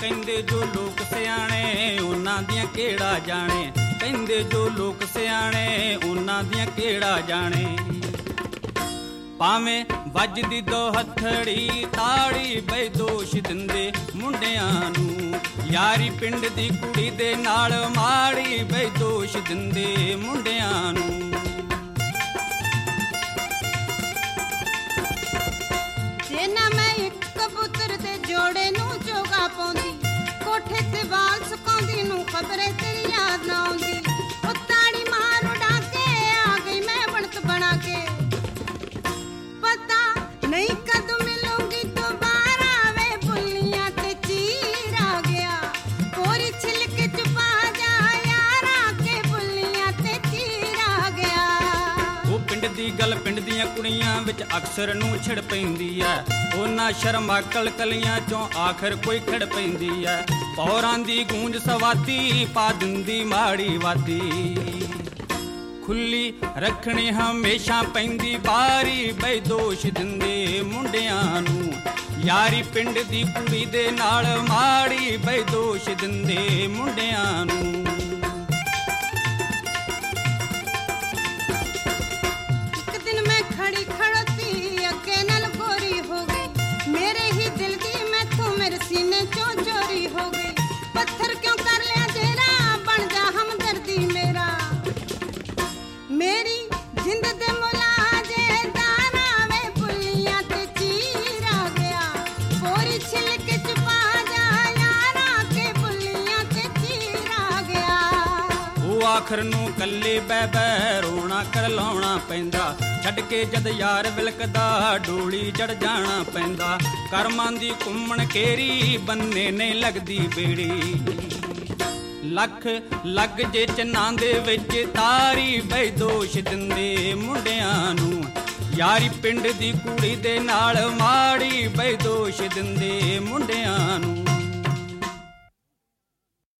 ਕਹਿੰਦੇ ਜੋ ਲੋਕ ਸਿਆਣੇ ਉਹਨਾਂ ਦੀਆਂ ਕਿਹੜਾ ਜਾਣੇ, ਕਹਿੰਦੇ ਜੋ ਲੋਕ ਸਿਆਣੇ ਉਹਨਾਂ ਦੀਆਂ ਕਿਹੜਾ ਜਾਣੇ। ਭਾਵੇਂ ਵੱਜਦੀ ਦੋ ਹੱਥੜੀ ਤਾੜੀ ਬਈ ਦੋਸ਼ ਦਿੰਦੇ ਮੁੰਡਿਆਂ ਨੂੰ, ਯਾਰੀ ਪਿੰਡ ਦੀ ਕੁੜੀ ਦੇ ਨਾਲ ਮਾੜੀ ਬਈ ਦੋਸ਼ ਦਿੰਦੇ ਮੁੰਡਿਆਂ ਨੂੰ। ਜੇ ਨਾ ਮੈਂ ਇੱਕ ਕਬੂਤਰ ਦੇ ਜੋੜੇ ਨੂੰ ਚੋਗਾ ਪਾਉਂਦੀ, ਕੋਠੇ ਤੇ ਵਾਲ ਸੁਕਾਉਂਦੀ ਨੂੰ ਖਬਰੇ ਤੇਰੀ ਯਾਦ ਨਾ ਆਉਂਦੀ। ਉਹ ਤਾੜੀ ਮਾਰ ਉਡਾ ਕੇ ਆ ਗਈ ਮੈਂ ਬਣਤ ਬਣਾ ਕੇ, ਪਤਾ ਨਹੀਂ ਕਦੋਂ ਮਿਲੂੰਗੀ ਦੁਬਾਰਾ ਵੇ ਬੁੱਲੀਆਂ ਤੇ ਚੀਰ ਆ ਗਿਆ। ਕੋਰੀ ਛਿਲਕ ਚੁਪਾ ਜਾ ਯਾਰਾ ਕੇ ਬੁੱਲੀਆਂ ਤੇ ਚੀਰ ਆ ਗਿਆ। ਉਹ ਪਿੰਡ ਦੀ ਗੱਲ ਪਿੰਡ ਦੀਆਂ ਕੁੜੀਆਂ ਵਿੱਚ ਅਕਸਰ ਨੂੰ ਛਿੜ ਪੈਂਦੀ ਐ, ਉਹਨਾਂ ਸ਼ਰਮਾ ਕਲਕਲੀਆਂ ਚੋਂ ਆਖਰ ਕੋਈ ਖੜ ਪੈਂਦੀ ਐ। ਪੌਰਾਂ ਦੀ ਗੂੰਜ ਸਵਾਤੀ ਪਾ ਦਿੰਦੀ ਮਾੜੀ ਵਾਦੀ, ਖੁੱਲੀ ਰੱਖਣੀ ਹਮੇਸ਼ਾ ਪੈਂਦੀ ਬਾਰੀ ਬਈ ਦੋਸ਼ ਦਿੰਦੇ ਮੁੰਡਿਆਂ ਨੂੰ, ਯਾਰੀ ਪਿੰਡ ਦੀ ਕੁੜੀ ਦੇ ਨਾਲ ਮਾੜੀ ਬਈ ਦੋਸ਼ ਦਿੰਦੇ ਮੁੰਡਿਆਂ ਨੂੰ। ਇੱਕ ਦਿਨ ਮੈਂ ਖੜੀ ਖੜੋਤੀ ਅੱਗੇ ਨਾਲ ਗੋਰੀ ਹੋ ਗਈ, ਮੇਰੇ ਹੀ ਦਿਲ ਦੀ ਮੈਥੋਂ ਮੇਰੇ ਸੀਨੇ ਚੋਂ ਚੋਰੀ ਹੋ ਗਈ। ਪੱਥਰ ਕਿਉਂ ਕਰ ਲਿਆ ਜੇਰਾ ਬਣ ਜਾ ਹਮਦਰਦੀ ਮੇਰਾ, ਮੇਰੀ ਜਿੰਦ ਦੇ ਮੁਲਾਜੇ ਦਾਣਾ ਵੇ ਬੁੱਲੀਆਂ ਤੇ ਚੀਰ ਆ ਗਿਆ। ਕੋਰੀ ਛਿਲਕ ਚੁਪਾ ਜਾ ਯਾਰਾ ਕੇ ਬੁੱਲੀਆਂ ਤੇ ਚੀਰ ਆ ਗਿਆ। ਉਹ ਆਖਰ ਨੂੰ ਕੱਲੇ ਬਹਿ ਬਹਿ ਰੋਣਾ ਕਰ ਲਾਉਣਾ ਪੈਂਦਾ, ਛੱਡ ਕੇ ਜਦ ਯਾਰ ਵਿਲਕਦਾ ਡੋਲੀ ਚੜ ਜਾਣਾ ਪੈਂਦਾ। ਕਰਮਾਂ ਦੀ ਘੁੰਮਣ ਕੇਰੀ ਬੰਨੇ ਨਹੀਂ ਲੱਗਦੀ ਬੇੜੀ, ਲੱਖ ਲੱਗ ਜੇ ਚੰਨਾਂ ਦੇ ਵਿੱਚ ਤਾਰੀ ਬਈ ਦੋਸ਼ ਦਿੰਦੇ ਮੁੰਡਿਆਂ ਨੂੰ, ਯਾਰੀ ਪਿੰਡ ਦੀ ਕੁੜੀ ਦੇ ਨਾਲ ਮਾੜੀ ਬਈ ਦੋਸ਼ ਦਿੰਦੇ ਮੁੰਡਿਆਂ ਨੂੰ।